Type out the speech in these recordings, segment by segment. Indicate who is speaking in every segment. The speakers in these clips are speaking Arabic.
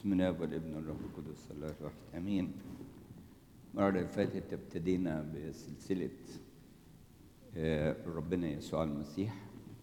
Speaker 1: بسم الله والابن والروح القدس الله الواحد امين. المره اللي فاتت ابتدينا بسلسله ربنا يسوع المسيح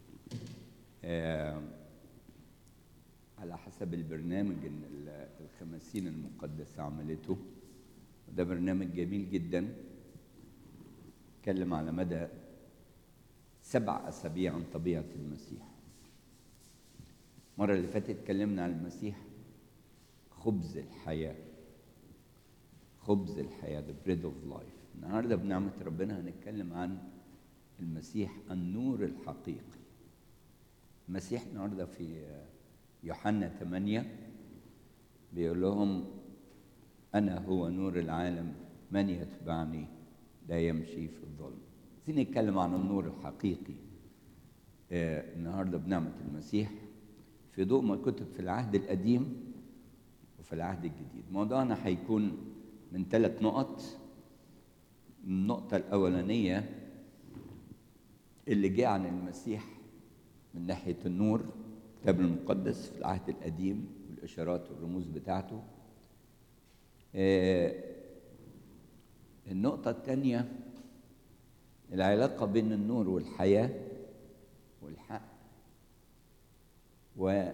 Speaker 1: على حسب البرنامج الخمسين المقدسه عملته، وده برنامج جميل جدا. اتكلم على مدى 7 أسابيع عن طبيعه المسيح. المره اللي فاتت اتكلمنا عن المسيح خبز الحياة، خبز الحياة the bread of life. النهاردة بنعمة ربنا هنتكلم عن المسيح النور الحقيقي. المسيح النهاردة في يوحنا 8 بيقول لهم أنا هو نور العالم، من يتبعني لا يمشي في الظلم. عايزين نتكلم عن النور الحقيقي النهاردة بنعمة المسيح في ضوء ما كتب في العهد القديم وفي العهد الجديد. موضوعنا هيكون من 3 نقط. النقطة الأولانية اللي جاء عن المسيح من ناحية النور، الكتاب المقدس في العهد القديم والإشارات والرموز بتاعته. النقطة الثانية العلاقة بين النور والحياة والحق و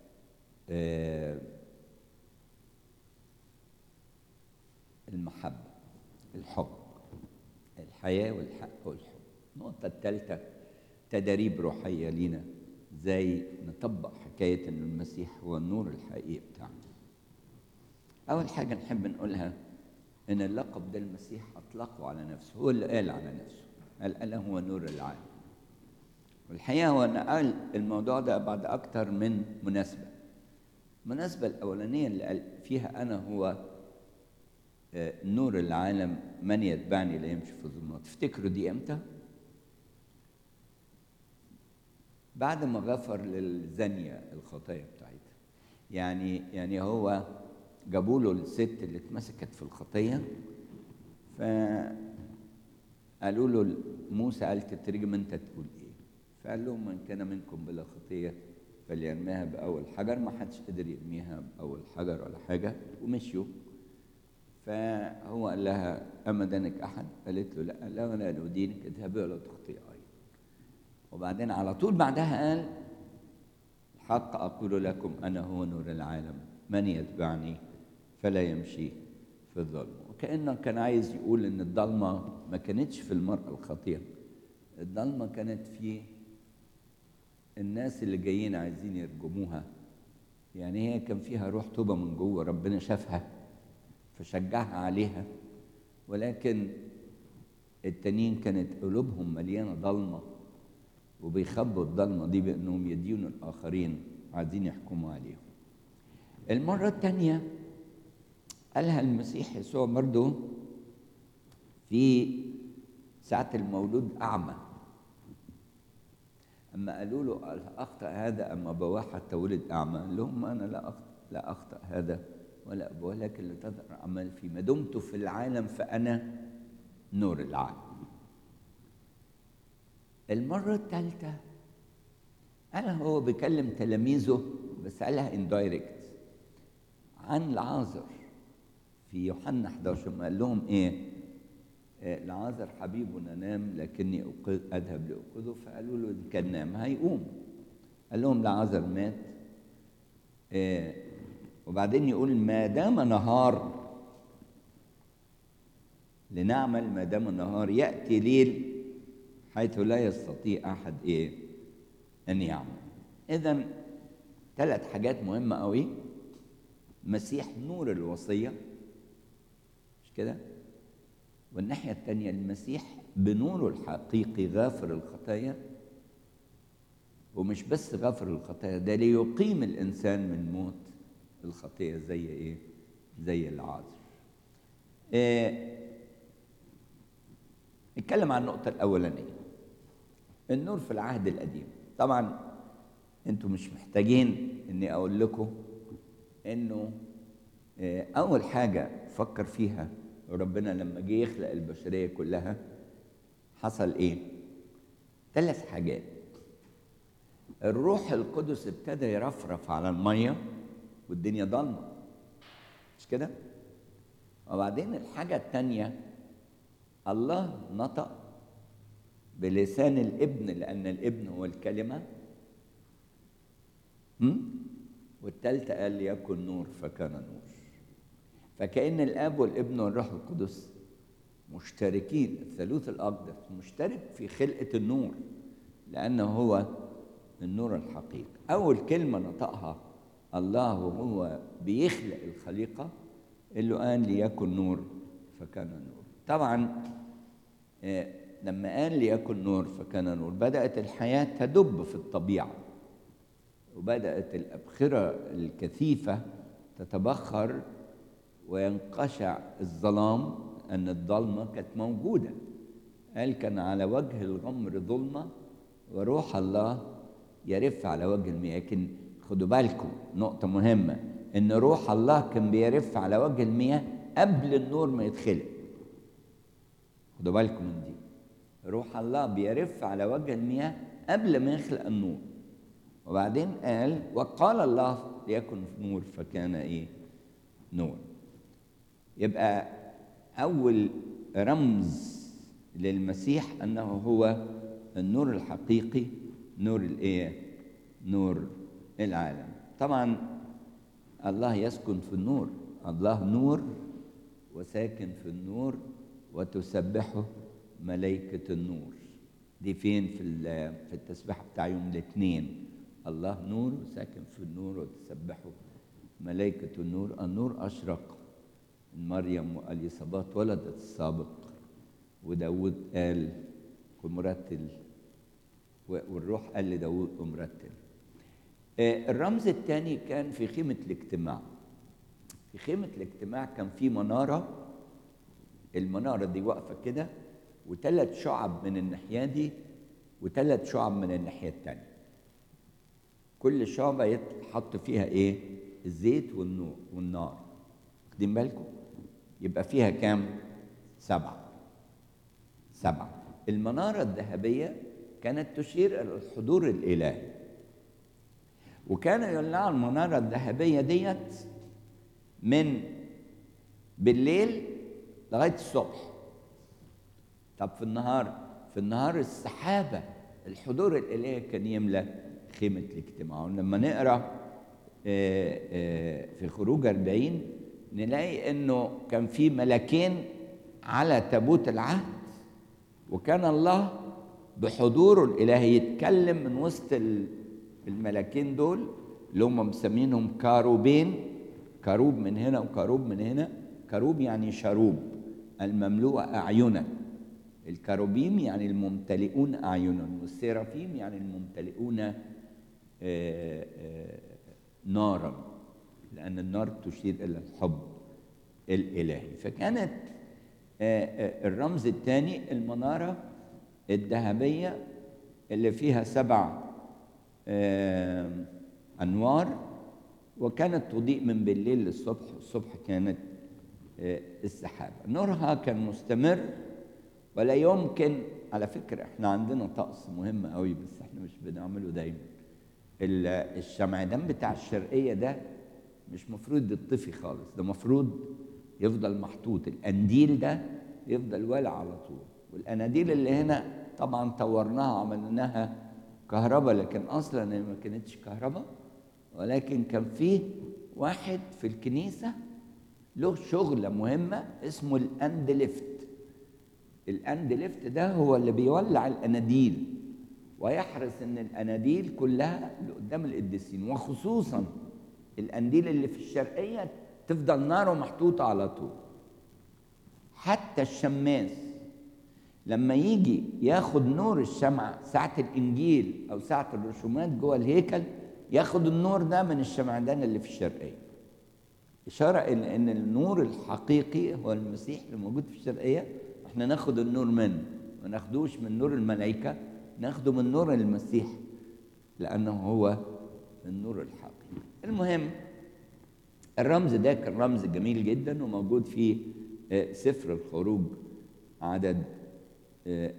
Speaker 1: المحبة، الحب، الحياة والحق والحب. النقطة الثالثة تدريب روحية لينا، ازاي نطبق حكاية ان المسيح هو النور الحقيقي بتاعنا. أول حاجة نحب نقولها ان اللقب ده المسيح أطلقه على نفسه، هو اللي قال على نفسه، قال أنا هو نور العالم. والحقيقة هو قال الموضوع ده بعد أكتر من مناسبة. المناسبة الأولانية اللي قال فيها أنا هو نور العالم، من يتبعني لا يمشي في الظلمات. تفتكروا دي امتى؟ بعد ما غفر للزانية الخطايا بتاعتها. يعني هو جابوا له الست اللي اتمسكت في الخطية، فقالوا له موسى قال تترجم انت تقول ايه؟ فقال لهم من كان منكم بلا خطية فليرميها بأول حجر. ما حدش قدر يرميها بأول حجر ولا حاجة ومشيوا. فهو قال لها أما دانك أحد؟ قالت له لا. قال لها ولا أدينك، اذهبي ولا تخطئي أيضا. وبعدين على طول بعدها قال الحق أقول لكم أنا هو نور العالم، من يتبعني فلا يمشي في الظلم. وكأنه كان عايز يقول إن الضلمة ما كانتش في المرأة الخاطئة، الضلمة كانت في الناس اللي جايين عايزين يرجموها. يعني هي كان فيها روح توبة من جوه، ربنا شافها فشجعها عليها، ولكن التانيين كانت قلوبهم مليانة ضلمة وبيخبوا الضلمة دي بأنهم يدينوا الآخرين عايزين يحكموا عليهم. المرة التانية قالها المسيح يسوع برضه في ساعة المولود أعمى. أما قالوا له أخطأ هذا أما أبواه حتى ولد أعمى؟ قال لهم أنا لا أخطأ هذا ولا أبواه، لكن لتظهر أعمال في ما دمت في العالم فأنا نور العالم. المرة الثالثة قالها هو بيكلم تلاميذه، بس قالها اندايركت عن لعازر في يوحنا 11. ما قال لهم ايه؟ لعازر حبيبنا نام لكني اذهب لاوقظه. فقالوا له ان كان نام هيقوم. قال لهم لعازر مات. وبعدين يقول ما دام نهار لنعمل، ما دام النهار يأتي ليل حيث لا يستطيع أحد أن يعمل. إذن 3 حاجات مهمة قوي. مسيح نور الوصية، مش كده؟ والناحية الثانية المسيح بنوره الحقيقي غافر الخطايا، ومش بس غافر الخطايا ده ليقيم الإنسان من موت الخطية زي العازر. نتكلم عن النقطة الأولانية، النور في العهد القديم. طبعا انتوا مش محتاجين اني اقول لكم انه اول حاجة فكر فيها ربنا لما جه يخلق البشرية كلها حصل ايه؟ 3 حاجات. الروح القدس ابتدى يرفرف على المية والدنيا ضلمة، مش كده؟ وبعدين الحاجة التانية، الله نطق بلسان الابن لأن الابن هو الكلمة. والتالتة قال ليكن نور فكان نور. فكأن الآب والابن والروح القدس مشتركين، الثالوث الأقدس مشترك في خلقة النور لأنه هو النور الحقيقي. أول كلمة نطقها الله وهو بيخلق الخليقة اللي قال ليكن نور فكان نور. طبعا لما قال ليكن نور فكان نور بدأت الحياة تدب في الطبيعة، وبدأت الأبخرة الكثيفة تتبخر وينقشع الظلام، أن الظلمة كانت موجودة. قال كان على وجه الغمر ظلمة وروح الله يرف على وجه المياه. لكن خدوا بالكم نقطة مهمة، إن روح الله كان بيرف على وجه المياه قبل النور ما يتخلق. خدوا بالكم من دي، روح الله بيرف على وجه المياه قبل ما يخلق النور. وبعدين قال وقال الله ليكن نور فكان ايه؟ نور. يبقى أول رمز للمسيح أنه هو النور الحقيقي، نور الايه؟ نور العالم. طبعا الله يسكن في النور، الله نور وساكن في النور وتسبحه ملائكة النور. دي فين؟ في التسبيحة بتاع يوم الاثنين، الله نور وساكن في النور وتسبحه ملائكة النور. النور أشرق، مريم وأليصابات ولدت السابق، وداود قال ومرتل، والروح قال لداود ومرتل. الرمز الثاني كان في خيمة الاجتماع. في خيمة الاجتماع كان في منارة، المنارة دي واقفة كده وثلاث شعب من الناحية دي وثلاث شعب من الناحية التانية. كل شعبة يتحط فيها ايه؟ الزيت والنار. واخدين بالكم؟ يبقى فيها كام؟ 7. المنارة الذهبية كانت تشير إلى الحضور الإلهي، وكانوا يولعوا المنارة الذهبية ديت من بالليل لغاية الصبح. طب في النهار السحابة، الحضور الإلهي كان يملأ خيمة الاجتماع. ولما نقرأ في خروج 40 نلاقي إنه كان في ملكين على تابوت العهد، وكان الله بحضوره الإلهي يتكلم من وسط الملكين دول اللي هم مسمينهم كاروبين، كاروب من هنا وكاروب من هنا. كاروب يعني شروب المملوء أعينا، الكاروبيم يعني الممتلئون أعينا، والسيرافيم يعني الممتلئون نارا، لأن النار تشير إلى الحب الإلهي. فكانت الرمز الثاني المنارة الذهبية اللي فيها 7 أنوار، وكانت تضيء من بالليل للصبح، والصبح كانت السحابة. نورها كان مستمر ولا يمكن. على فكرة احنا عندنا طقس مهم قوي بس احنا مش بنعمله دايما. الشمعدان بتاع الشرقية ده مش مفروض يطفي خالص، ده مفروض يفضل محطوط. القنديل ده يفضل والع على طول، والاناديل اللي هنا طبعا طورناها عملناها كهرباء، لكن اصلا ما كانتش كهرباء، ولكن كان فيه واحد في الكنيسة له شغلة مهمة اسمه الاند ليفت. الاند ليفت ده هو اللي بيولع الاناديل ويحرص ان الاناديل كلها اللي قدام القديسين، وخصوصا القنديل اللي في الشرقية تفضل ناره محطوطة على طول. حتى الشماس لما يجي ياخد نور الشمعة ساعة الإنجيل أو ساعة الرسومات جوه الهيكل، ياخد النور ده من الشمعدان اللي في الشرقية، إشارة إلى أن النور الحقيقي هو المسيح اللي موجود في الشرقية. إحنا ناخد النور منه، ما ناخدوش من نور الملائكة، ناخده من نور المسيح لأنه هو النور الحقيقي. المهم الرمز ده كان رمز جميل جدا وموجود في سفر الخروج عدد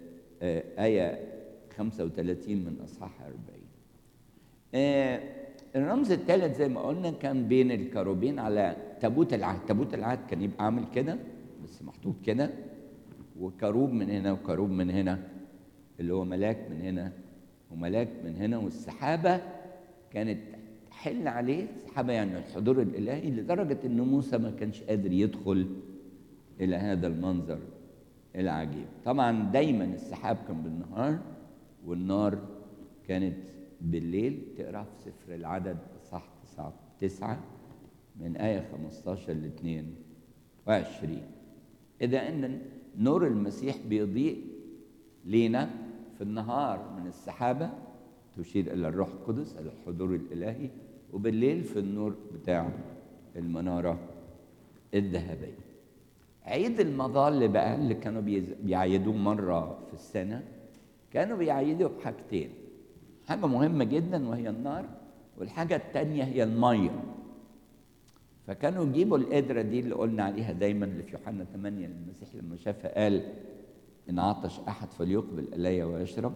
Speaker 1: آية 35 من أصحاح 40. الرمز الثالث زي ما قلنا كان بين الكروبين على تابوت العهد. تابوت العهد كان يبقى عامل كده بس محطوط كده، وكروب من هنا وكروب من هنا، اللي هو ملاك من هنا وملاك من هنا، والسحابة كانت تحل عليه. السحابة يعني الحضور الإلهي، لدرجة إن موسى ما كانش قادر يدخل إلى هذا المنظر العجيب. طبعا دايما السحاب كان بالنهار والنار كانت بالليل. تقرأ في سفر العدد صح 9 من آية 15 ل 22. إذا أن نور المسيح بيضيء لينا في النهار من السحابة تشير إلى الروح القدس، إلى الحضور الإلهي، وبالليل في النور بتاع المنارة الذهبية. عيد المظال بقى اللي كانوا بيعيدوه مرة في السنة، كانوا بيعيدوا بحاجتين، حاجة مهمة جدا وهي النار، والحاجة التانية هي المية. فكانوا يجيبوا القدرة دي اللي قلنا عليها دايما، اللي في يوحنا 8 المسيح لما شافها قال إن عطش أحد فليقبل إلي ويشرب.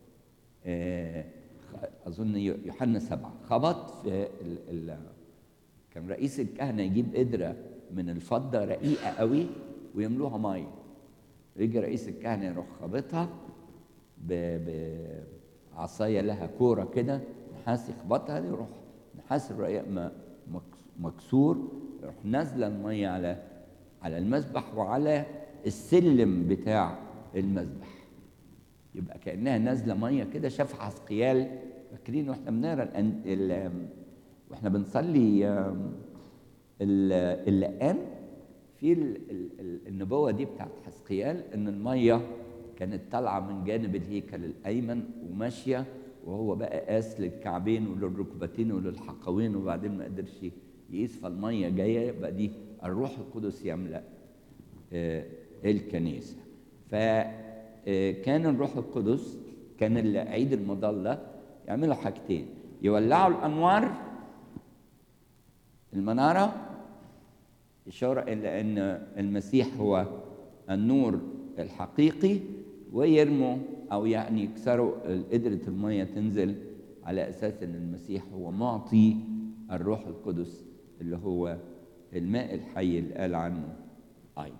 Speaker 1: أظن يوحنا 7 خبط في كان رئيس الكهنة يجيب قدرة من الفضة رقيقة قوي ويملوها مية، يجي رئيس الكهنة يروح خبطها بعصاية لها كورة كده نحاس، يخبطها يروح نحاس الرقيق مكسور، يروح نازلة المية على المذبح وعلى السلم بتاع المذبح، يبقى كأنها نازلة مية كده. شاف حزقيال، فاكرين واحنا بنقرا واحنا بنصلي اللقان في النبوة دي بتاعت حزقيال، ان المية كانت طالعة من جانب الهيكل الأيمن وماشية، وهو بقى قاس للكعبين وللركبتين وللحقوين، وبعدين ما قدرش يقيس، فالمية جاية، يبقى دي الروح القدس يملأ الكنيسة. فكان الروح القدس، كان عيد المظلة يعملوا حاجتين، يولعوا الأنوار المنارة، إشارة إلى أن المسيح هو النور الحقيقي، ويرموا أو يعني يكسروا قدرة المية تنزل على أساس أن المسيح هو معطي الروح القدس اللي هو الماء الحي اللي قال عنه أيضا.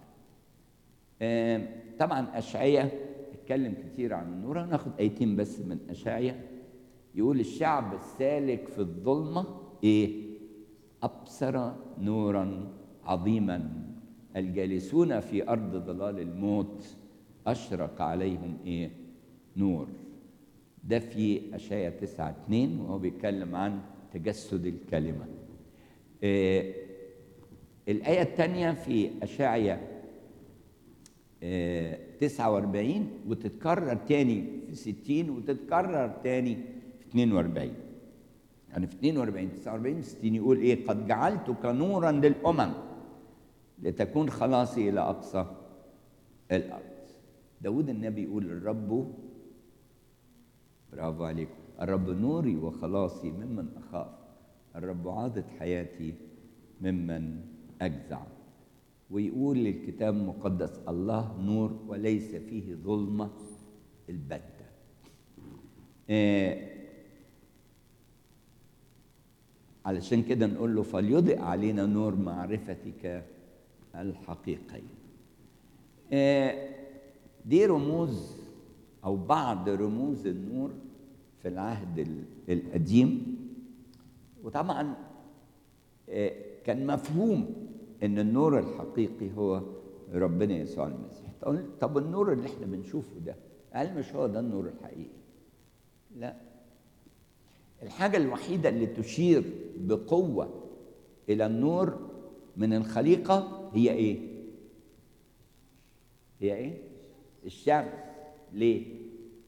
Speaker 1: طبعا أشعية اتكلم كتير عن النور، هناخد آيتين بس من أشعية. يقول الشعب السالك في الظلمة أبصر نورا عظيما، الجالسون في أرض ضلال الموت أشرق عليهم نور. ده في أشعية 9:2، وهو بيتكلم عن تجسد الكلمة. الآية الثانية في أشعية 49 وتتكرر تاني في 60 وتتكرر تاني في 42. يعني في 42 49 60 يقول قد جعلتك نورا للأمم لتكون خلاصي إلى أقصى الأرض. داود النبي يقول الرب، برافو عليكم، الرب نوري وخلاصي ممن أخاف، الرب عاضد حياتي ممن أجزع. ويقول للكتاب المقدس الله نور وليس فيه ظلمة البتة. علشان كده نقول له فليضئ علينا نور معرفتك الحقيقية. دي رموز أو بعض رموز النور في العهد القديم. وطبعا كان مفهوم ان النور الحقيقي هو ربنا يسوع المسيح. طب النور اللي احنا بنشوفه ده، هل مش هو ده النور الحقيقي؟ لا. الحاجة الوحيدة اللي تشير بقوة إلى النور من الخليقة هي هي الشمس. ليه؟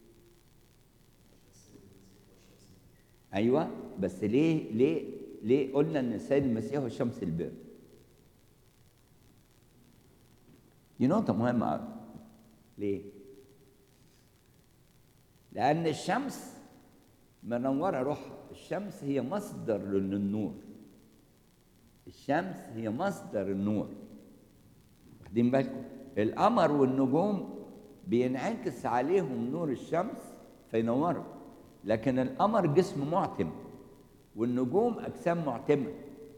Speaker 1: أيوة، بس ليه قلنا إن السيد المسيح هو شمس البر؟ دي نقطة مهمة أوي. ليه؟ لأن الشمس منورة روحها، الشمس هي مصدر للنور، الشمس هي مصدر النور. واخدين بالكم؟ القمر والنجوم بينعكس عليهم نور الشمس فينوروا، لكن القمر جسم معتم والنجوم أجسام معتمة.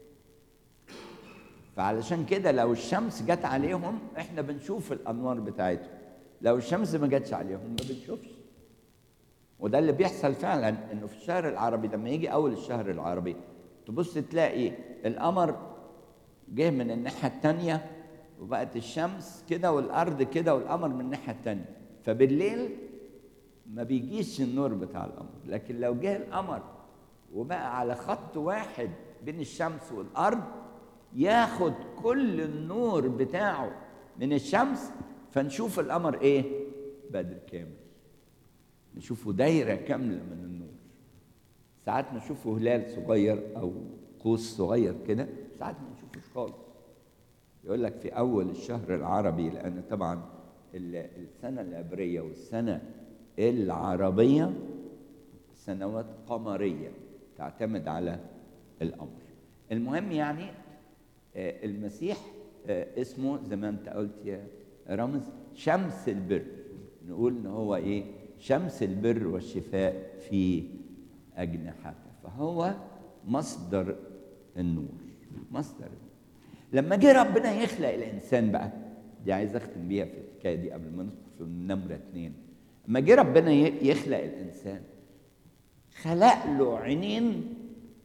Speaker 1: فعلشان كده لو الشمس جت عليهم احنا بنشوف الأنوار بتاعتهم، لو الشمس ما جاتش عليهم ما بنشوفش. وده اللي بيحصل فعلا، انه في الشهر العربي لما يجي اول الشهر العربي تبص تلاقي القمر جه من الناحيه الثانيه، وبقت الشمس كده والارض كده والقمر من الناحيه الثانيه، فبالليل ما بيجيش النور بتاع القمر. لكن لو جه القمر وبقى على خط واحد بين الشمس والارض ياخد كل النور بتاعه من الشمس، فنشوف القمر ايه؟ بدر كامل، نشوفه دايرة كاملة من النور. ساعات نشوفه هلال صغير أو قوس صغير كده، ساعات ما نشوفوش خالص. يقول لك في أول الشهر العربي، لأن طبعا السنة العبرية والسنة العربية سنوات قمرية تعتمد على القمر. المهم يعني المسيح اسمه زي ما انت قلت يا رامز شمس البر. نقول ان هو ايه؟ شمس البر والشفاء في أجنحته، فهو مصدر النور. مصدر النور. لما جه ربنا يخلق الإنسان بقى، دي عايز أختم بيها في الحكاية دي قبل ما ندخل في النمرة 2. لما جه ربنا يخلق الإنسان خلق له عينين.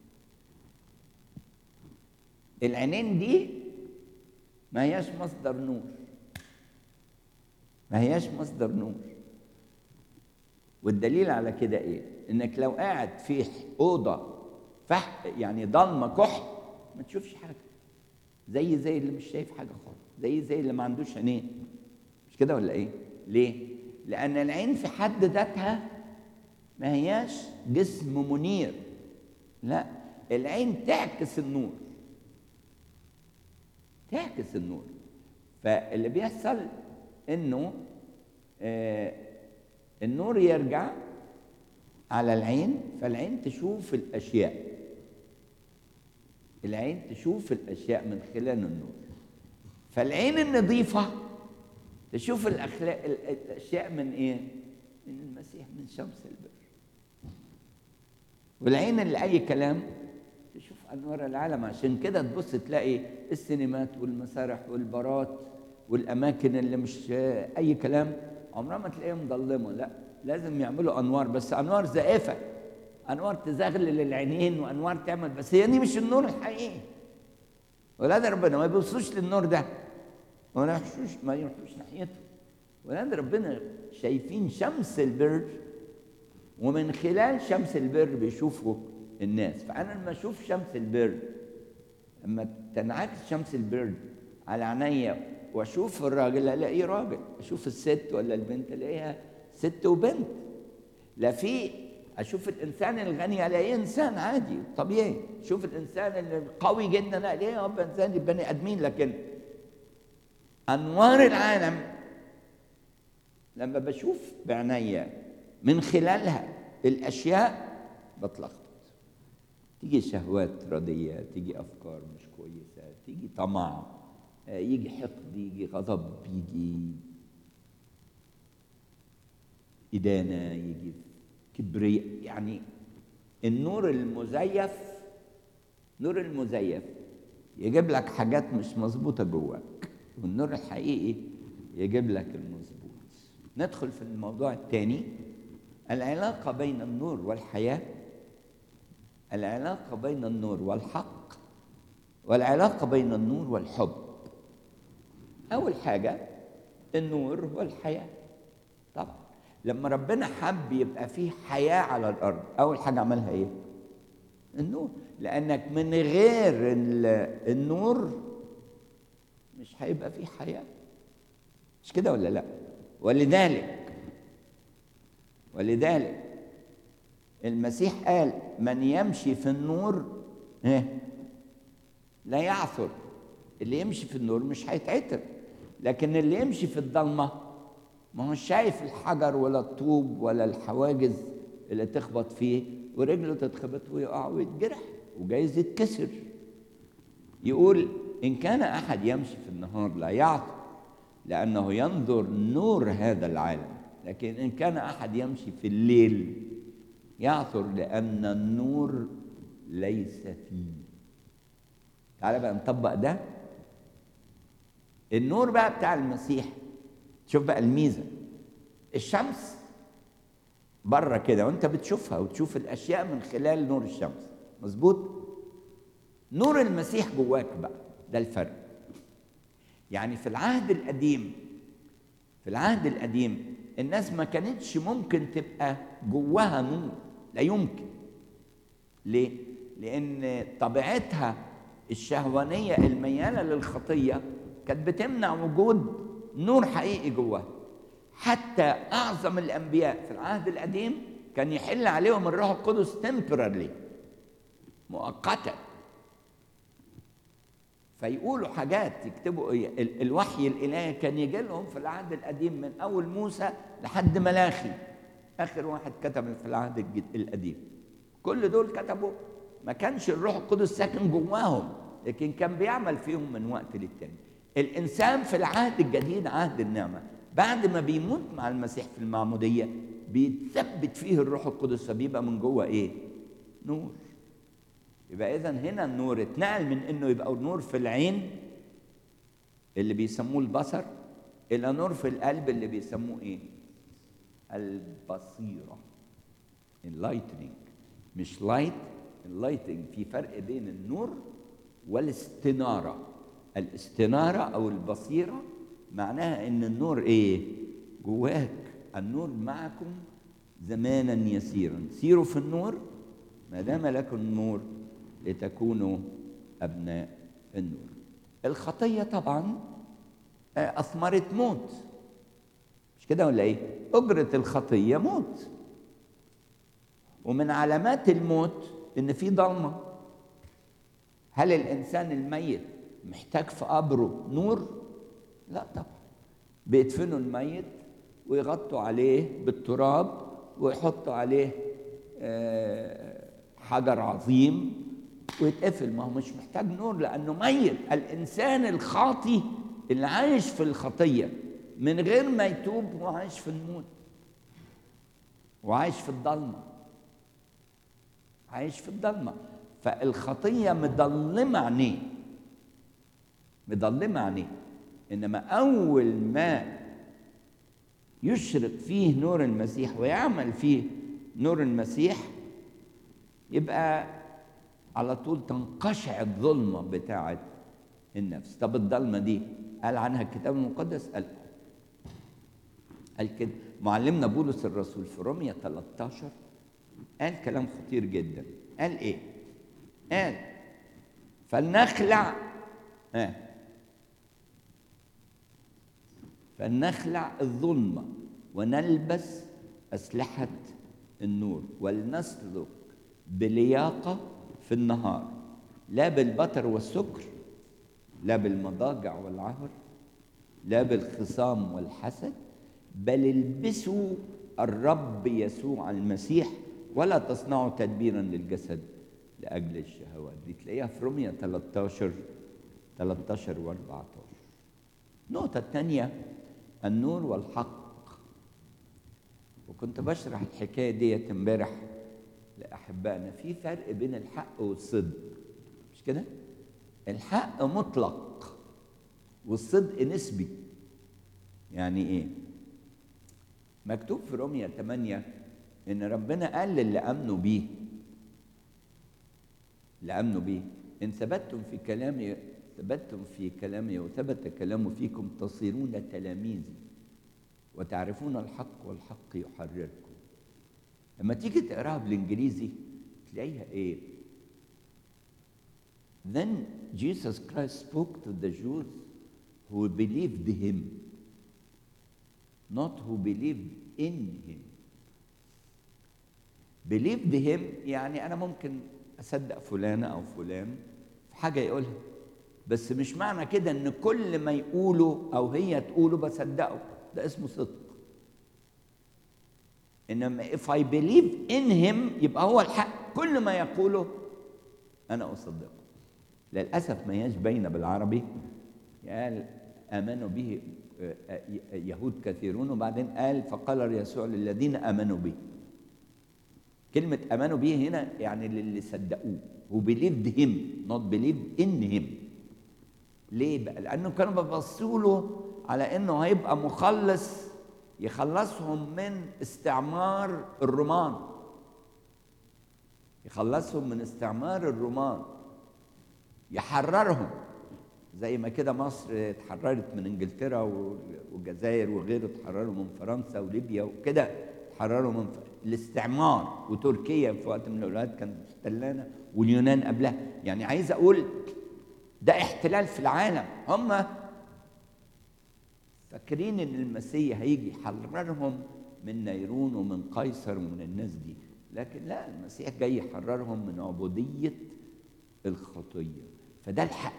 Speaker 1: العينين دي ما هياش مصدر نور، ما هياش مصدر نور. والدليل على كده ايه؟ انك لو قاعد في اوضه يعني ضلمه كحل ما تشوفش حاجه، زي اللي مش شايف حاجه خالص، زي اللي ما عندوش عينين. مش كده ولا ايه؟ ليه؟ لان العين في حد ذاتها ما هياش جسم منير، لا، العين تعكس النور، تعكس النور. فاللي بيحصل انه النور يرجع على العين، فالعين تشوف الأشياء، العين تشوف الأشياء من خلال النور. فالعين النظيفة تشوف الأشياء من إيه؟ من المسيح، من شمس البر. والعين اللي أي كلام تشوف أنوار العالم. عشان كده تبص تلاقي السينمات والمسارح والبارات والأماكن اللي مش أي كلام عمرها ما تلاقيها مظلمة، لا، لازم يعملوا أنوار، بس أنوار زائفة، أنوار تزغلل العينين وأنوار تعمل، بس هي دي مش النور الحقيقي. ولاد ربنا ما بيبصوش للنور ده، ما يروحوش ناحيته. ولاد ربنا شايفين شمس البر، ومن خلال شمس البر بيشوفوا الناس. فأنا لما أشوف شمس البر، لما تنعكس شمس البر على عينيا واشوف الراجل الاقيه راجل، اشوف الست ولا البنت الاقيها ست وبنت. لا، في اشوف الانسان الغني الاقيه انسان عادي طبيعي، اشوف الانسان القوي جدا الاقيه انسان بني ادمين. لكن انوار العالم لما بشوف بعينيا من خلالها الاشياء بتلخبط، تيجي شهوات رديه، تيجي افكار مش كويسه، تيجي طمع، يجي حقد، يجي غضب، يجي إدانة، يجي كبرياء. يعني النور المزيف، نور المزيف يجيب لك حاجات مش مظبوطة جواك، والنور الحقيقي يجيب لك المظبوط. ندخل في الموضوع الثاني، العلاقة بين النور والحياة، العلاقة بين النور والحق، والعلاقة بين النور والحب. أول حاجة النور والحياة. طبعا لما ربنا حب يبقى فيه حياة على الأرض، أول حاجة عملها إيه؟ النور. لأنك من غير النور مش هيبقى فيه حياة، مش كده ولا لا؟ ولذلك المسيح قال من يمشي في النور لا يعثر. اللي يمشي في النور مش هيتعثر، لكن اللي يمشي في الضلمة ما هو شايف الحجر ولا الطوب ولا الحواجز اللي تخبط فيه، ورجله تتخبط ويقع ويتجرح وجايز يتكسر. يقول إن كان أحد يمشي في النهار لا يعثر لأنه ينظر نور هذا العالم، لكن إن كان أحد يمشي في الليل يعثر لأن النور ليس فيه. تعالى بقى نطبق ده. النور بقى بتاع المسيح، شوف بقى الميزة. الشمس بره كده وانت بتشوفها وتشوف الاشياء من خلال نور الشمس، مظبوط؟ نور المسيح جواك بقى، ده الفرق. يعني في العهد القديم الناس ما كانتش ممكن تبقى جواها نور، لا يمكن. ليه؟ لأن طبيعتها الشهوانية الميالة للخطية كانت بتمنع وجود نور حقيقي جواها. حتى أعظم الأنبياء في العهد القديم كان يحل عليهم الروح القدس temporarily، مؤقتا، فيقولوا حاجات، يكتبوا الوحي الإلهي كان يجي لهم في العهد القديم من أول موسى لحد ملاخي، آخر واحد كتب في العهد القديم. كل دول كتبوا، ما كانش الروح القدس ساكن جواهم، لكن كان بيعمل فيهم من وقت للتاني. الإنسان في العهد الجديد، عهد النعمة، بعد ما بيموت مع المسيح في المعمودية بيتثبت فيه الروح القدس، فبيبقى من جوه إيه؟ نور. يبقى إذن هنا النور اتنقل من إنه يبقى نور في العين اللي بيسموه البصر إلى نور في القلب اللي بيسموه إيه؟ البصيرة، enlightening. مش لايت، enlightening. في فرق بين النور والاستنارة. الاستنارة أو البصيرة معناها إن النور إيه؟ جواك. النور معكم زمانا يسيرا، سيروا في النور ما دام لكم النور لتكونوا أبناء النور. الخطية طبعا أثمرت موت، مش كده ولا إيه؟ أجرة الخطية موت، ومن علامات الموت إن في ضلمة. هل الإنسان الميت محتاج في قبره نور؟ لا طبعا. بيدفنوا الميت ويغطوا عليه بالتراب ويحطوا عليه حجر عظيم ويتقفل، ما هو مش محتاج نور لأنه ميت. الإنسان الخاطي اللي عايش في الخطية من غير ما يتوب هو عايش في الموت وعايش في الضلمة، عايش في الضلمة. فالخطية مضلمة عينيه، مضلمة عينيه. إنما أول ما يشرق فيه نور المسيح ويعمل فيه نور المسيح يبقى على طول تنقشع الظلمة بتاعة النفس. طب الضلمة دي قال عنها الكتاب المقدس، قال كده معلمنا بولس الرسول في رومية 13 قال كلام خطير جدا. قال ايه؟ قال فلنخلع الظلمة ونلبس أسلحة النور، ولنسلك بلياقة في النهار، لا بالبطر والسكر، لا بالمضاجع والعهر، لا بالخصام والحسد، بل البسوا الرب يسوع المسيح ولا تصنعوا تدبيرا للجسد لأجل الشهوات. دي تلاقيها في رومية 13 و14. النقطة الثانية النور والحق. وكنت بشرح الحكاية ديت امبارح لأحبائنا. في فرق بين الحق والصدق، مش كده؟ الحق مطلق والصدق نسبي. يعني ايه؟ مكتوب في رومية 8 ان ربنا قال للي امنوا بيه، ان ثبتتم في كلامي وثبت كلامه فيكم تصيرون تلاميذي وتعرفون الحق والحق يحرركم. لما تيجي تقراها بالانجليزي تلاقيها ايه؟ Then Jesus Christ spoke to the Jews who believed him, not who believed in him. believed him يعني أنا ممكن أصدق فلانة أو فلان في حاجة يقولها، بس مش معنى كده إن كل ما يقوله أو هي تقوله بصدقه، ده اسمه صدق. إنما if I believe in him يبقى هو الحق، كل ما يقوله أنا أصدقه. للأسف ما هياش باينة بالعربي. قال آمنوا به يهود كثيرون، وبعدين قال فقال يسوع للذين آمنوا به. كلمة آمنوا به هنا يعني اللي صدقوه. who believed him not believed in him. ليه بقى؟ لأنه كانوا بيبصوا له على إنه هيبقى مخلص يخلصهم من استعمار الرومان، يخلصهم من استعمار الرومان، يحررهم زي ما كده مصر اتحررت من انجلترا والجزائر وغيره، اتحرروا من فرنسا وليبيا وكده، اتحرروا من الاستعمار. وتركيا في وقت من الاوقات كانت محتلانا، واليونان قبلها. يعني عايز اقول ده احتلال في العالم. هم فاكرين ان المسيح هيجي يحررهم من نيرون ومن قيصر ومن الناس دي، لكن لا، المسيح جاي يحررهم من عبودية الخطية. فده الحق،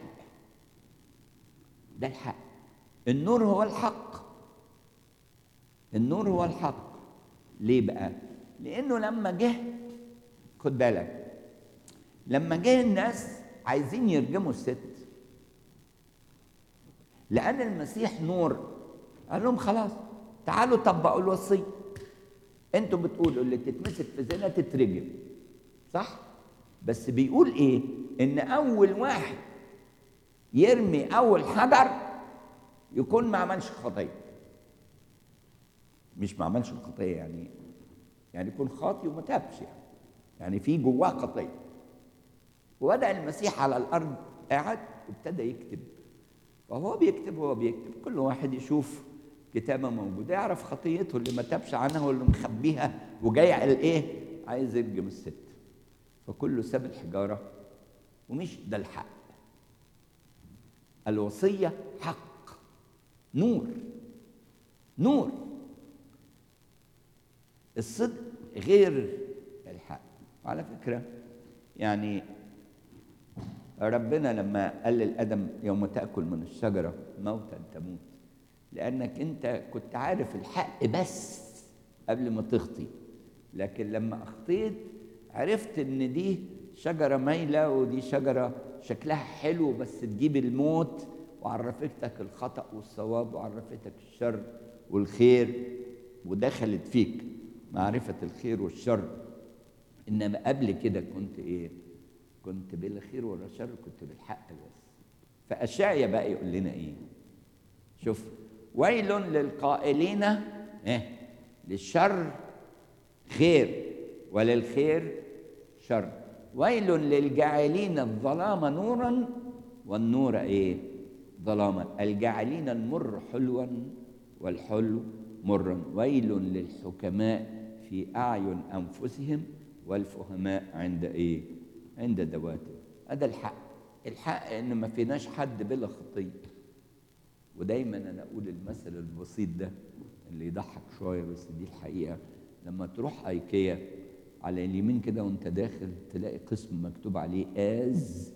Speaker 1: ده الحق. النور هو الحق، النور هو الحق. ليه بقى؟ لأنه لما جه، خد بالك، لما جه الناس عايزين يرجموا الست، لأن المسيح نور، قال لهم خلاص تعالوا طبقوا الوصية. انتوا بتقولوا اللي تتمسك في زنا تترجم، صح؟ بس بيقول ايه؟ ان اول واحد يرمي اول حجر يكون ما عملش خطيه. مش ما عملش الخطيه يعني يكون خاطي وما تابش، يعني في جواه خطيه. وبدأ المسيح على الارض قاعد وابتدى يكتب. وهو بيكتب كل واحد يشوف كتابه موجوده يعرف خطيته اللي ما تابش عنها واللي مخبيها وجاي على ايه؟ عايز يرجم الست. فكله ساب الحجاره ومش ده الحق. الوصيه حق، نور، نور. الصدق غير الحق. وعلى فكره يعني ربنا لما قال لآدم يوم تأكل من الشجرة موتا تموت، لأنك أنت كنت عارف الحق بس قبل ما تخطي، لكن لما أخطيت عرفت إن دي شجرة مايلة ودي شجرة شكلها حلو بس تجيب الموت، وعرفتك الخطأ والصواب وعرفتك الشر والخير، ودخلت فيك معرفة الخير والشر. إنما قبل كده كنت إيه؟ كنت بلا خير ولا شر، كنت بالحق بس. فأشعيا بقى يقول لنا إيه؟ شوف، ويل للقائلين للشر خير وللخير شر، ويل للجاعلين الظلام نورا والنور ايه؟ ظلاما، الجاعلين المر حلوا والحلو مرا، ويل للحكماء في أعين أنفسهم والفهماء عند ايه؟ عند دواتهم. هذا الحق. الحق ان ما فيناش حد بلا خطيه. ودايما انا اقول المثل البسيط ده اللي يضحك شويه بس دي الحقيقه. لما تروح ايكيا على اليمين كده وانت داخل تلاقي قسم مكتوب عليه از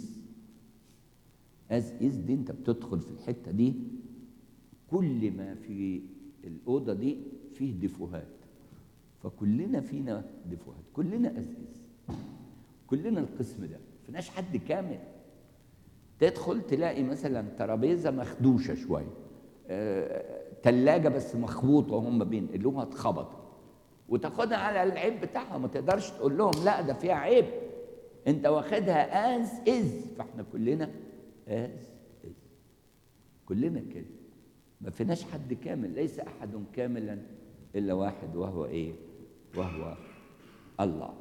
Speaker 1: از دي، انت بتدخل في الحته دي كل ما في الاوضه دي فيه ديفوهات. فكلنا فينا ديفوهات، كلنا از كلنا القسم ده، فيناش حد كامل. تدخل تلاقي مثلا ترابيزه مخدوشه شويه، تلاجه بس مخبوطه وهم بينقلوها اتخبطت، وتاخدها على العيب بتاعها، ما تقدرش تقول لهم لا ده فيها عيب، انت واخدها از از. فاحنا كلنا از كلنا كده، ما فيناش حد كامل. ليس احد كاملا الا واحد وهو ايه؟ وهو الله.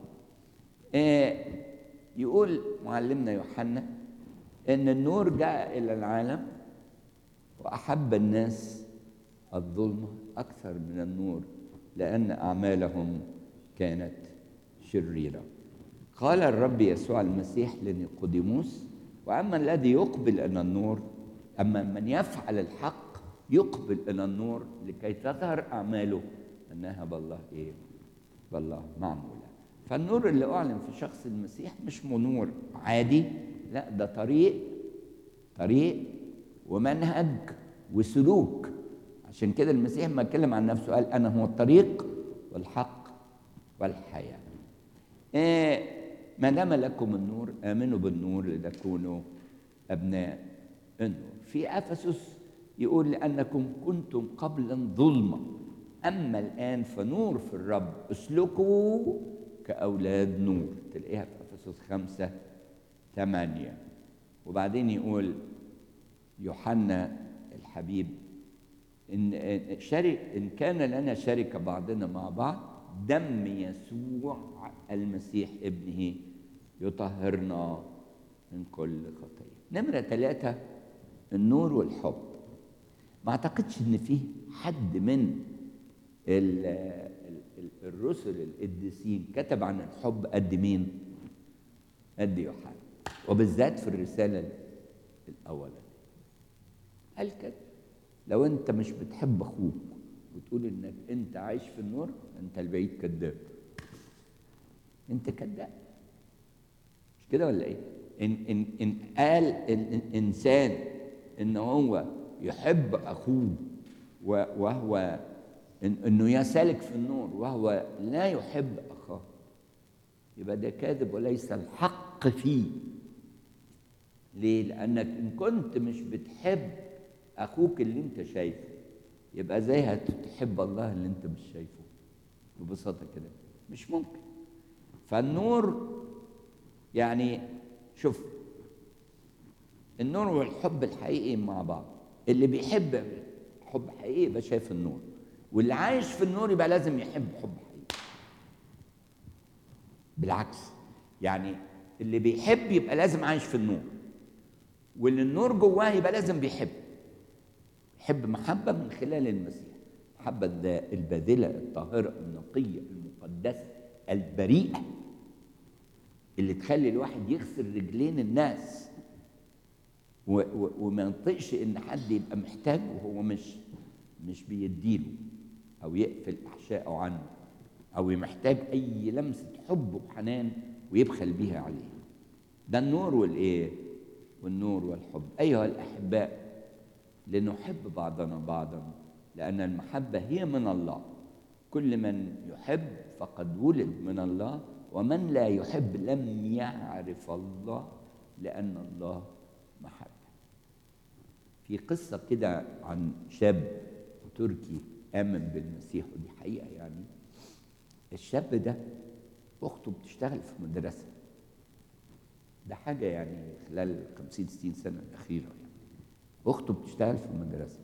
Speaker 1: يقول معلمنا يوحنا ان النور جاء الى العالم واحب الناس الظلمه اكثر من النور لان اعمالهم كانت شريره. قال الرب يسوع المسيح لنيقوديموس: واما الذي يقبل الى النور، اما من يفعل الحق يقبل الى النور لكي تظهر اعماله انها بالله ايه؟ بالله معموله. فالنور اللي اعلن في شخص المسيح مش نور عادي، لا، ده طريق ومنهج وسلوك. عشان كده المسيح ما اتكلم عن نفسه قال انا هو الطريق والحق والحياه. ما دام لكم النور امنوا بالنور لتكونوا ابناء النور. في افسس يقول لانكم كنتم قبلا ظلمه اما الان فنور في الرب، اسلكوا كأولاد نور، تلاقيها في أفسس 5:8. وبعدين يقول يوحنا الحبيب إن كان لنا شركة بعضنا مع بعض، دم يسوع المسيح ابنه يطهرنا من كل خطية. نمرة 3 النور والحب. ما اعتقدش ان فيه حد من الرسل القديسين كتب عن الحب قد مين؟ قد يوحنا، وبالذات في الرسالة الأولى قال كده: لو انت مش بتحب اخوك وتقول انك انت عايش في النور، انت البعيد كذاب. انت كذاب، مش كده ولا ايه؟ ان قال الانسان ان هو يحب اخوه وهو انه يسالك في النور وهو لا يحب اخاه، يبقى ده كاذب وليس الحق فيه. ليه؟ لانك ان كنت مش بتحب اخوك اللي انت شايفه، يبقى ازاي هتحب الله اللي انت مش شايفه؟ ببساطه كده مش ممكن. فالنور يعني شوف، النور والحب الحقيقي مع بعض. اللي بيحب حب حقيقي يبقى شايف النور، واللي عايش في النور يبقى لازم يحب حب حقيقي. بالعكس، يعني اللي بيحب يبقى لازم عايش في النور، واللي النور جواه يبقى لازم بيحب محبة من خلال المسيح، محبة الباذلة الطاهرة النقية المقدسة البريئة، اللي تخلي الواحد يغسل رجلين الناس وما ينطقش ان حد يبقى محتاج وهو مش بيديله، او يقفل احشائه عنه، او محتاج اي لمسة حب وحنان ويبخل بيها عليه. ده النور والايه؟ والنور والحب. ايها الاحباء، لنحب بعضنا بعضا لأن المحبة هي من الله. كل من يحب فقد ولد من الله، ومن لا يحب لم يعرف الله لأن الله محبة. في قصة كده عن شاب تركي آمن بالمسيح، ودي حقيقة يعني. الشاب ده أخته بتشتغل في مدرسة، ده حاجة يعني خلال 50-60 سنة الأخيرة يعني. أخته بتشتغل في المدرسة،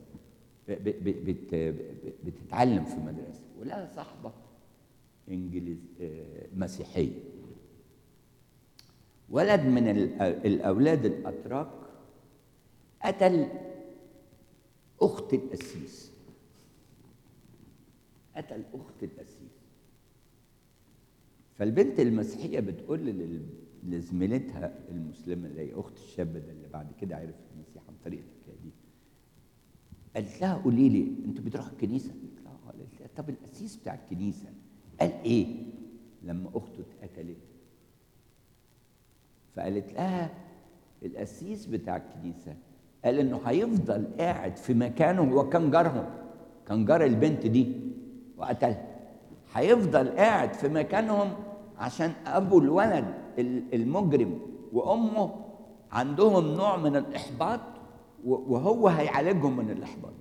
Speaker 1: بتتعلم في مدرسة، ولها صاحبة إنجليز مسيحية. ولد من الأولاد الأتراك قتل أخت القسيس، قتل أخت القسيس. فالبنت المسيحية بتقول لزميلتها المسلمة اللي هي أخت الشاب ده اللي بعد كده عرف المسيح عن طريق الحكاية دي، قالت لها: قولي لي انتوا بتروحوا الكنيسه؟ قالت لها: قالت لها: طب القسيس بتاع الكنيسه قال ايه لما اخته اتقتلت؟ فقالت لها: القسيس بتاع الكنيسه قال انه هيفضل قاعد في مكانه، هو كان جارهم، كان جار البنت دي وقتلها، هيفضل قاعد في مكانهم عشان ابو الولد المجرم وامه عندهم نوع من الاحباط، وهو هيعالجهم من الاحباط.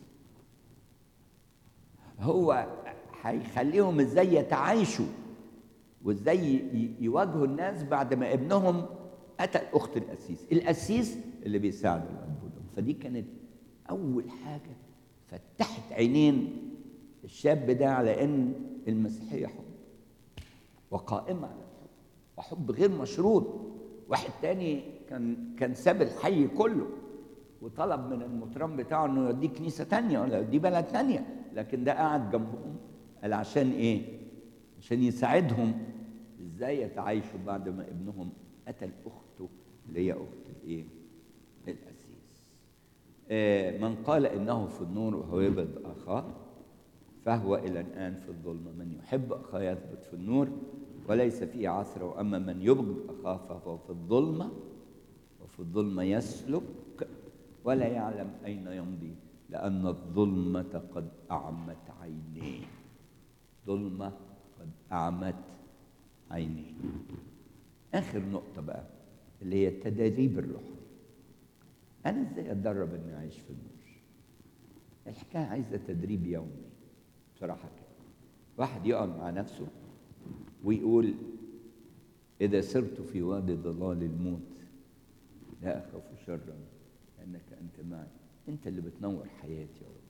Speaker 1: هو هيخليهم ازاي يتعايشوا وازاي يواجهوا الناس بعد ما ابنهم قتل اخت القسيس اللي بيساعد الاب والام. فدي كانت اول حاجه فتحت عينين الشاب ده على ان المسيحيه حب، وقائمه على الحب، وحب غير مشروط. واحد تاني كان ساب الحي كله وطلب من المطران بتاعه انه يوديه كنيسه تانيه ولا يوديه بلد تانيه، لكن ده قعد جنبهم. قال عشان ايه؟ عشان يساعدهم ازاي يتعايشوا بعد ما ابنهم قتل اخته اللي هي اخت الايه؟ القسيس. من قال انه في النور وهو يبغض اخاه فهو الى الان في الظلمه. من يحب اخاه يثبت في النور وليس فيه عثره، واما من يبغض اخاه فهو في الظلمه، وفي الظلمه يسلك ولا يعلم أين يمضي، لأن الظلمة قد أعمت عينيه. ظلمة قد أعمت عينيه. آخر نقطة بقى اللي هي التدريب الروحي. أنا إزاي أتدرب إني أعيش في النور؟ الحكاية عايزة تدريب يومي بصراحة كده. واحد يقعد مع نفسه ويقول إذا سرت في وادي ضلال الموت لا أخاف شرا لأنك أنت معي. أنت اللي بتنور حياتي يا رب.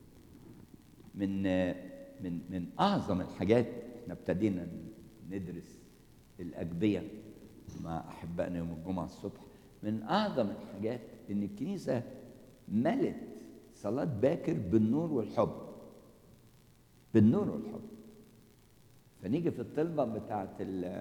Speaker 1: من أعظم الحاجات، احنا ابتدينا ندرس الأجبية مع أحبائنا يوم الجمعة الصبح، من أعظم الحاجات إن الكنيسة ملت صلاة باكر بالنور والحب، بالنور والحب. فنيجي في الطلبة بتاعت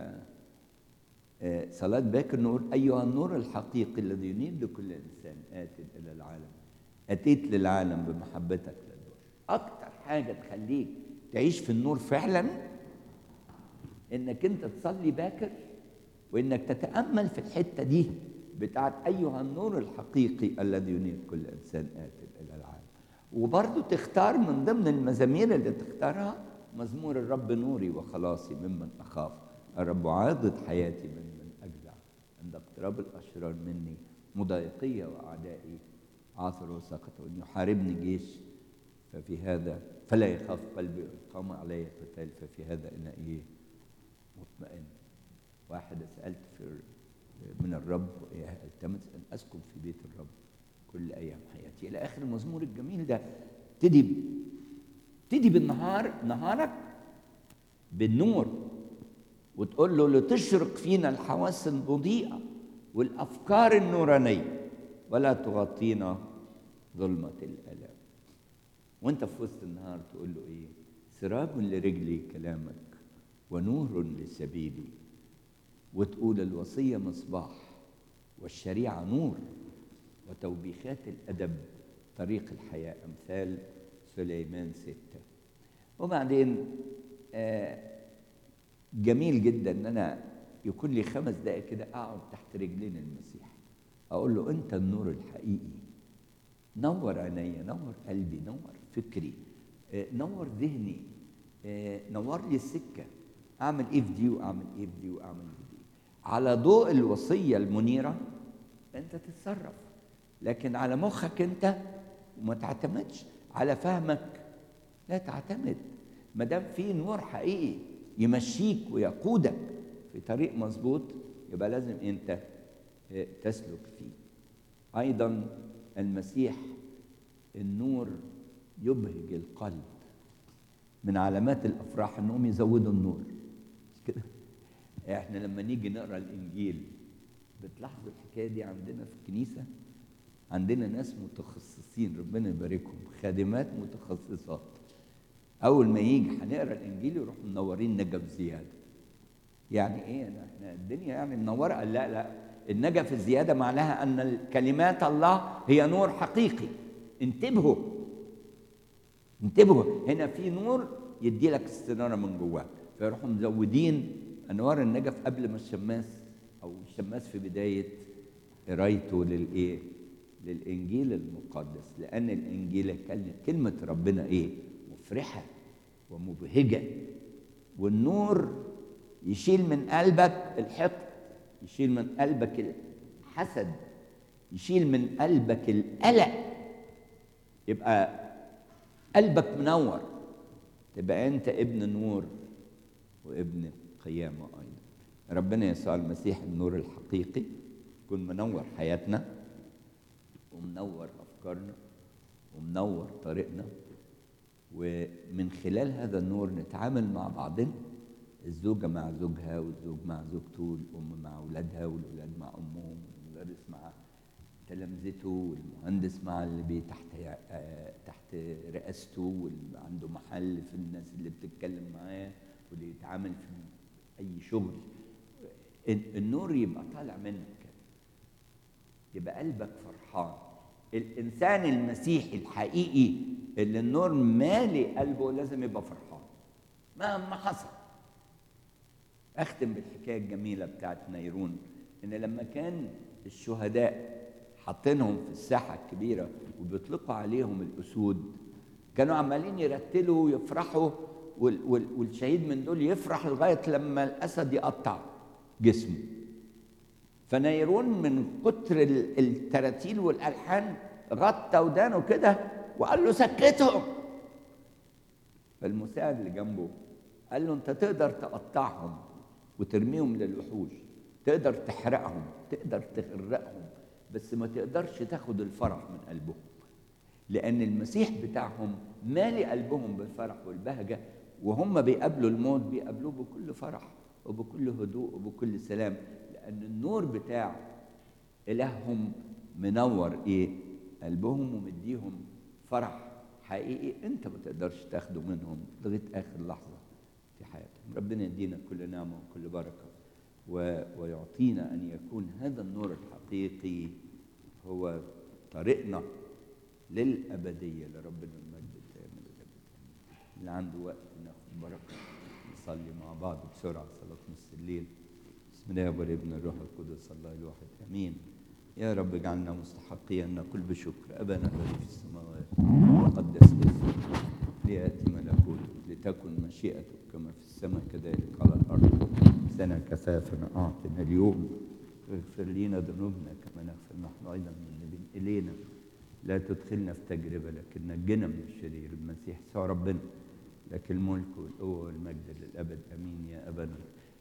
Speaker 1: صلاة باكر نقول أيها النور الحقيقي الذي ينير لكل إنسان آت إلى العالم، أتيت للعالم بمحبتك للبشر. أكتر حاجة تخليك تعيش في النور فعلا إنك أنت تصلي باكر، وإنك تتأمل في الحتة دي بتاعت أيها النور الحقيقي الذي ينير كل إنسان آت إلى العالم. وبرضو تختار من ضمن المزامير اللي تختارها مزمور الرب نوري وخلاصي ممن أخاف، الرب عاضد حياتي ممن أجزع، عند اقتراب الأشرار مني مضايقية وأعدائي عاثروا وسقطوا، إن يحاربني جيش ففي هذا فلا يخاف قلبي، قام علي قتال ففي هذا أنا إيه مطمئن. واحد سألت من الرب التمس أن أسكن في بيت الرب كل أيام حياتي، إلى آخر المزمور الجميل ده. تدي بالنهار، نهارك بالنور، وتقول له لتشرق فينا الحواس المضيئة والأفكار النورانية ولا تغطينا ظلمة الآلام. وانت في وسط النهار تقول له ايه؟ سراب لرجلي كلامك ونور لسبيلي، وتقول الوصية مصباح والشريعة نور وتوبيخات الأدب طريق الحياة، أمثال سليمان 6. وبعدين جميل جدا ان انا يكون لي 5 دقائق كده اقعد تحت رجلين المسيح، اقول له انت النور الحقيقي، نور عيني، نور قلبي، نور فكري، نور ذهني، نور لي السكه، اعمل ايه في دي واعمل ايه في دي واعمل ايه في دي. على ضوء الوصيه المنيره انت تتصرف، لكن على مخك انت وما تعتمدش، على فهمك لا تعتمد. ما دام في نور حقيقي يمشيك ويقودك في طريق مظبوط يبقى لازم انت تسلك فيه. ايضا المسيح النور يبهج القلب، من علامات الافراح انهم يزودوا النور، مش كده؟ احنا لما نيجي نقرا الانجيل بتلاحظوا الحكايه دي عندنا في الكنيسه، عندنا ناس متخصصين ربنا يباركهم، خادمات متخصصات، اول ما يجي هنقرا الانجيل يروح منورين نجف زياده. يعني ايه؟ احنا الدنيا يعني منوره؟ قال لا، النجف الزياده معناها ان كلمات الله هي نور حقيقي. انتبهوا هنا في نور يدي لك استناره من جواك، فيروحوا مزودين انوار النجف قبل ما الشماس في بدايه قرايته للانجيل المقدس، لان الانجيل كلمه ربنا ايه؟ مفرحه ومبهجه. والنور يشيل من قلبك الحقد، يشيل من قلبك الحسد، يشيل من قلبك القلق، يبقى قلبك منور، تبقى انت ابن نور وابن قيامه. ايضا ربنا يسوع المسيح النور الحقيقي يكون منور حياتنا ومنور افكارنا ومنور طريقنا، ومن خلال هذا النور نتعامل مع بعضنا، الزوجة مع زوجها والزوج مع زوجته والأم مع أولادها والأولاد مع أمهم والمدرس مع تلامذته والمهندس مع اللي تحت رئاسته واللي عنده محل في الناس اللي بتتكلم معاه واللي يتعامل في أي شغل. النور يبقى طالع منك كده، يبقى قلبك فرحان. الإنسان المسيحي الحقيقي اللي النور مالي قلبه لازم يبقى فرحان مهما حصل. أختم بالحكاية الجميلة بتاعت نيرون، إن لما كان الشهداء حاطينهم في الساحة الكبيرة وبيطلقوا عليهم الأسود، كانوا عمالين يرتلوا ويفرحوا، والشهيد من دول يفرح لغاية لما الأسد يقطع جسمه. فنيرون من كتر التراتيل والألحان غطى ودانه كده وقال له سكتهم. فالمساعد اللي جنبه قال له انت تقدر تقطعهم وترميهم للوحوش، تقدر تحرقهم، تقدر تغرقهم، بس ما تقدرش تاخد الفرح من قلبهم، لأن المسيح بتاعهم مالي قلبهم بالفرح والبهجة، وهم بيقابلوا الموت بيقابلوه بكل فرح وبكل هدوء وبكل سلام، لأن النور بتاع إلههم منور قلبهم ومديهم فرح حقيقي أنت ما تقدرش تاخده منهم لغاية آخر لحظة في حياتهم. ربنا يدينا كل نعمة وكل بركة، ويعطينا أن يكون هذا النور الحقيقي هو طريقنا للأبدية لربنا المجد الدائم الأبدي. اللي عنده وقت ناخد بركة نصلي مع بعض بسرعة صلاة نص الليل. بسم الله والابن الروح القدس الله الواحد آمين. يا رب اجعلنا مستحقين أن نقول بشكر أبانا الذي في السماوات تقدس اسمك ليأتي ملكوتك لتكن مشيئتك كما في السماء كذلك على الأرض. سنا كفافنا أعطنا اليوم واغفر لنا ذنوبنا كما نغفر نحن أيضا المذنبين إلينا، لا تدخلنا في تجربة لكن نجنا من الشرير. المسيح يسوع ربنا لك الملك والقوة والمجد للأبد آمين. يا أبانا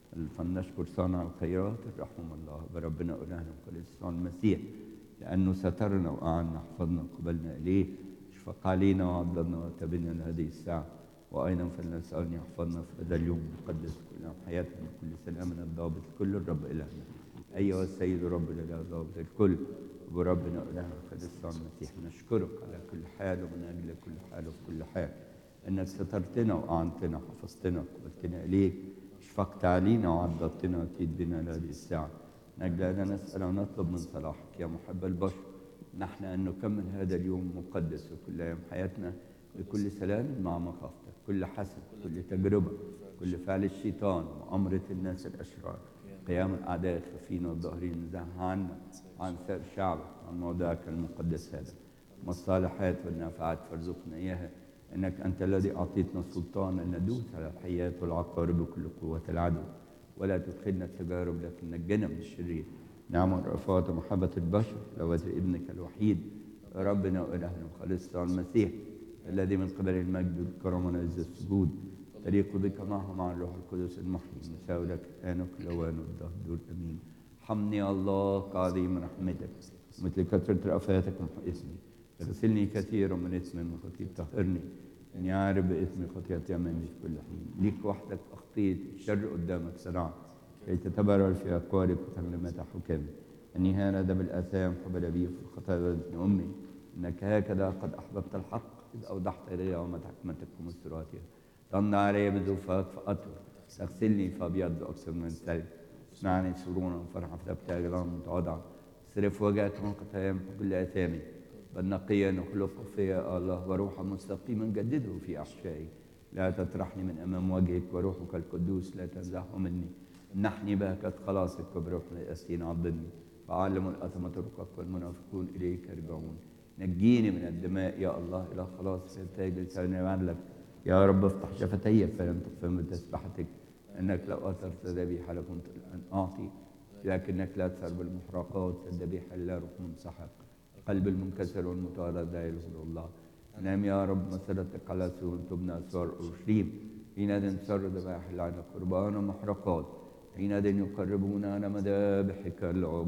Speaker 1: فلنشكر صانع الخيرات الرحمن الله بربنا إلهنا يسوع المسيح، لأنه سترنا وأعنا حفظنا وقبلنا إليه، اشفق علينا وعضدنا وتبنى لهذه الساعة، وأيضا فلنسألني يحفظنا في هذا اليوم المقدس كل حياتنا كل سلامنا الضابط الكل الرب إلهنا أيها السيد رب الإله ضابط الكل وربنا إلهنا يسوع المسيح. نشكرك على كل حال ومن أجل كل حال وفي كل حال، أنك سترتنا وأعنتنا وحفظتنا وقبلتنا إليك، اشفقت علينا وعضدتنا وأتيت بنا لهذه الساعة. نجل أن نسأل ونطلب من صلاحك يا محب البشر نحن أن نكمل هذا اليوم المقدس وكل أيام حياتنا بكل سلام مع مخافتك، كل حسد، كل تجربة، كل فعل الشيطان وأمرة الناس الأشرار، قيام الأعداء الخفين والظاهرين، نزعها عنا عن سائر شعبك عن موضعك المقدس هذا. والصالحات والنافعات فارزقنا إياها، إنك أنت الذي أعطيتنا السلطان أن ندوس على الحيات والعقارب بكل قوة العدو، ولا تدخلنا التجارب لكن نجنا من الشرير. نعم والرأفات ومحبة البشر لوجه ابنك الوحيد ربنا وإلهنا وخالصنا المسيح، الذي من قبل المجد والكرم ونعز السجود تليق بك معه مع الروح القدس المحيي نساء لك الآن وكل أوان والدهر أمين. حمني الله كعظيم رحمتك مثل كثرة رأفاتك وإثمي، اغسلني كثيرا من إثمي من خطيئتي طهرني، إني عارف بإثمي خطيئتي أمامي في كل حين. ليك وحدك أخطيت الشر قدامك صنعت كي تتبرر في أقوالك وتغلمات حكامك. أني هذا بالآثام قبل بي في الخطايا ابن أمي، إنك هكذا قد أحببت الحق إذ أوضحت إلي يوم حكمتك ومستراتها. تمنع علي بزوفك فأطهر، تغسلني فأبيض أكثر من الثلج، اصنعني سرورا وفرحا فتبتهج لهم متواضعا، اصرف وجهك من خطاياهم كل آثامي، بل نقيا وخلقه فيا الله وروحا مستقيما جدده في أحشائي. لا تطرحني من أمام وجهك وروحك القدوس لا تنزعه مني. امنحني بهجة خلاصك وبروح الأسين عضدني، فعلم الأثمة طرقك والمنافقون إليك يرجعون. نجيني من الدماء يا الله إلى خلاص فيرتاج لساني عندك. يا رب افتح شفتي فينطق فم تسبحتك، انك لو اثرت ذبيحه لكنت الان اعطي، لكنك لا تثر بالمحرقات الذبيحه لا روح منسحق. قلب المنكسر والمتواضع لا يلهو الله. نام يا رب مسيرتك على سور تبنى اسوار اورشليم، حينئذ تسر ذبائح العنب قربان ومحرقات، حينئذ يقربون على مذابحك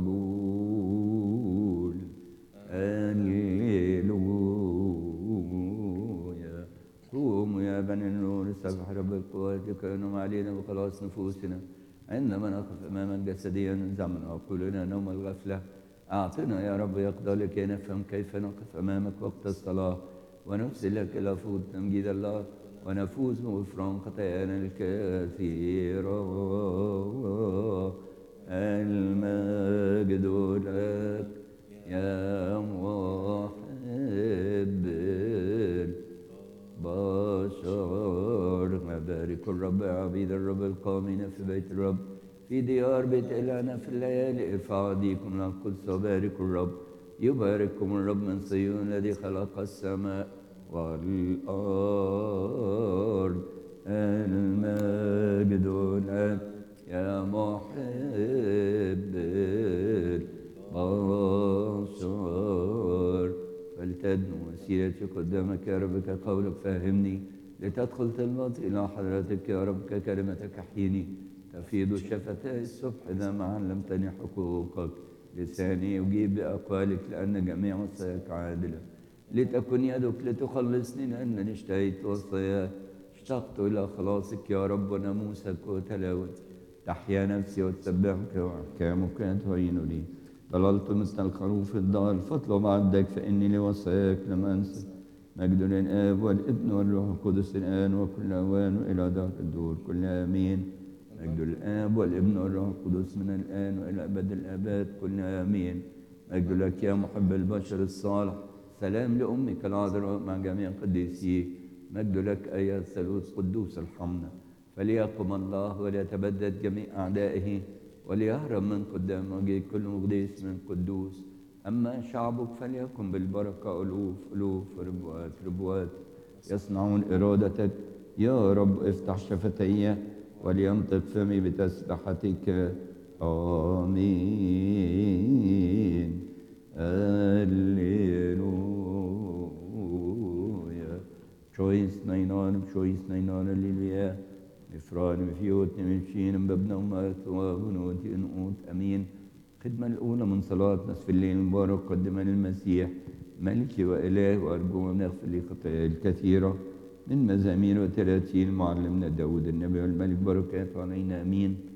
Speaker 1: العجول. هللويا. قوموا يا بني النور سبح رب القوات كانوا علينا وخلاص نفوسنا، عندما نقف اماما جسديا ننزع من عقولنا نوم الغفله. اعطنا يا رب يقظه لكي نفهم كيف نقف امامك وقت الصلاه، ونرسل لك الى فوز تمجيد الله، ونفوز بغفران خطايانا الكثيره. المجد لك يا محب البشر. بارك الرب عبيد الرب القائمين في بيت الرب في ديار بيت إلهنا في الليالي. ارفعوا أيديكم للقدس وبارك الرب. يبارككم الرب من صهيون الذي خلق السماء والأرض. المجد لك يا محب البشر. فلتدنو وسيلتي قدامك يا رب كقولك فهمني، لتدخل طلبتي إلى حضرتك يا رب ككلمتك احييني. تفيض شفتاي الصبح إذا ما علمتني حقوقك. لساني يجيب بأقوالك لأن جميع وصاياك عادلة. لتكن يدك لتخلصني لأنني اشتهيت وصاياك. اشتقت إلى خلاصك يا رب وناموسك وتلاوتك. تحيا نفسي وتسبحك وأحكامك تعين لي. ضللت مثل الخروف الضال فاطلب عبدك فإني لوصاياك لم أنسى. مجد للآب والابن والروح القدس الآن وكل أوان وإلى دهر الدور كل آمين. مجد الآب والابن والروح القدس من الآن وإلى أبد الآباد كل آمين. مجد لك يا محب البشر الصالح. سلام لأمك العذراء مع جميع قديسيك. مجد لك أيها الثالوث قدوس ارحمنا. فليقم الله وليتبدد جميع أعدائه وليهرب من قدام وجهك كل مقدس من قدوس. أما شعبك فليكن بالبركة ألوف ألوف ربوات ربوات يصنعون إرادتك. يا رب افتح شفتي ولينطق فمي بتسبحتك. آمين. هللويا. شويس نينان شويس نينان الليلويا. مفران مفيوت نمشين ببنا ومات وغنوت نقوت. أمين. الخدمة الأولى من صلاة نصف الليل المبارك قدما للمسيح ملكي وإله وأرجو أن يغفر لي خطاياي الكثيرة من مزامير وتراتيل معلمنا داود النبي والملك بركاته علينا. أمين.